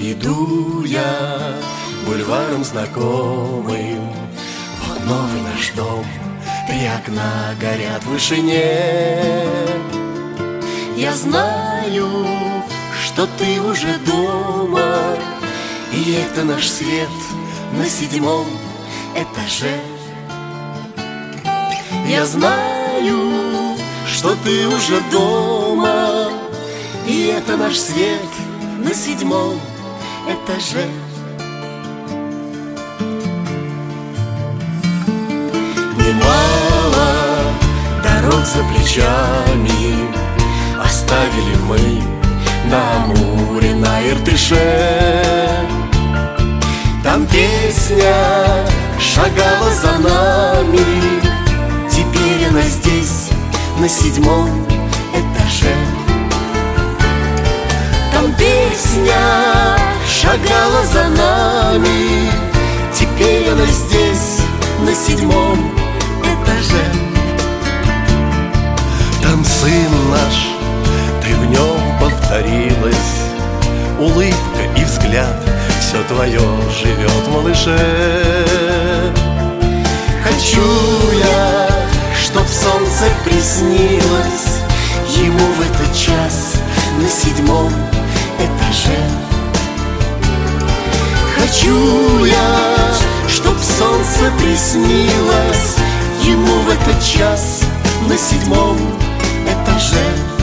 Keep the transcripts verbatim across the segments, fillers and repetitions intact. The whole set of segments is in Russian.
Иду я бульваром знакомым, вот новый наш дом, три окна горят в вышине. Я знаю, что ты уже дома, и это наш свет на седьмом этаже. Я знаю, что ты уже дома, и это наш свет на седьмом этаже. Немало дорог за плечами оставили мы на Амуре, на Иртыше. Там песня шагала за нами, теперь она здесь, на седьмом этаже. Там песня шагала за нами, теперь она здесь, на седьмом этаже. Там сын наш, ты в нем повторилась, улыбка и взгляд, все твое живет, малыше. Хочу я, чтоб солнце приснилось ему в этот час на седьмом этаже. Хочу я, чтоб солнце приснилось ему в этот час на седьмом этаже.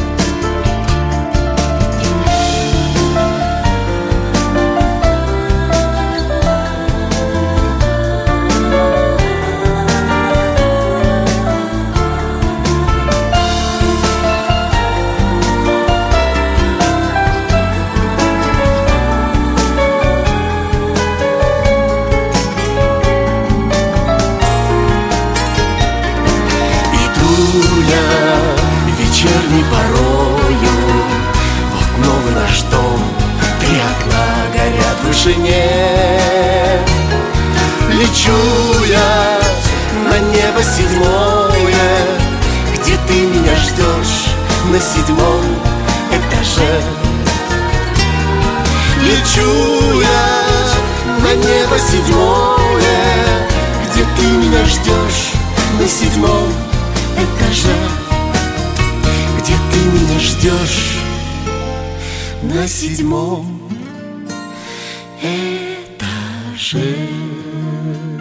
Вечерней порою, вот новый наш дом, три окна горят в вышине. Лечу я на небо седьмое, где ты меня ждешь на седьмом этаже. Лечу я на небо седьмое, где ты меня ждешь на седьмом этаже. Где ты меня ждешь на седьмом этаже.